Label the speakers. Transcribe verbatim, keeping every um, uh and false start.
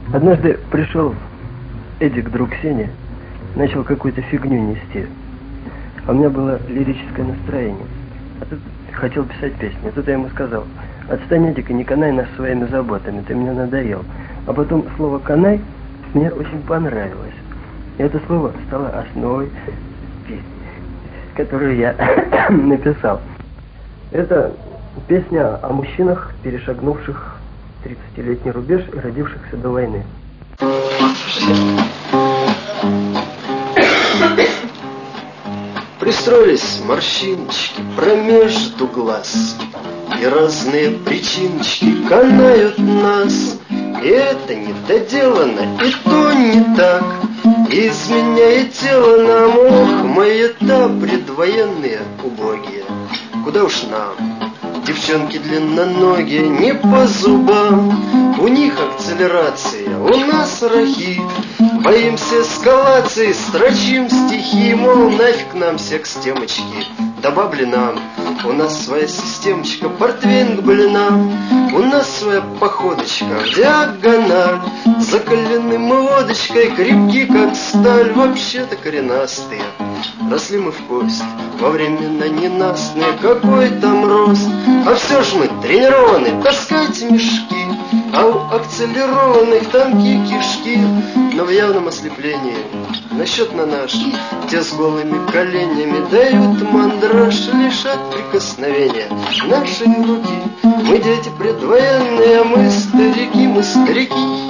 Speaker 1: Однажды пришел Эдик, друг Сени, начал какую-то фигню нести. А у меня было лирическое настроение. А тут хотел писать песни. А тут я ему сказал: отстань, Эдик, и не канай нас своими заботами, ты мне надоел. А потом слово «канай» мне очень понравилось. И это слово стало основой песни, которую я написал. Это песня о мужчинах, перешагнувших тридцатилетний рубеж и родившихся до войны.
Speaker 2: Пристроились морщиночки промежду глаз, и разные причиночки канают нас. И это недоделано, и то не так. Изменяет тело нам, ох, мы-то предвоенные убогие. Куда уж нам, девчонки длинноногие, не по зубам. У них акселерация, у нас рахит. Боимся эскалации, строчим стихи, мол, нафиг нам секс-темочки. Да бабли нам, у нас своя системочка, портвейн к блинам. У нас своя походочка в диагональ. Закалены мы водочкой, крепки как сталь, вообще-то коренастые. Росли мы в кость во времена ненастные, какой там рост. А все ж мы тренированы таскать мешки, а у акселерованных тонкие кишки. Но в явном ослеплении насчет на наш, те с голыми коленями дают мандраж лишь от прикосновения нашей руки. Мы дети предвоенные, мы старики, мы старики.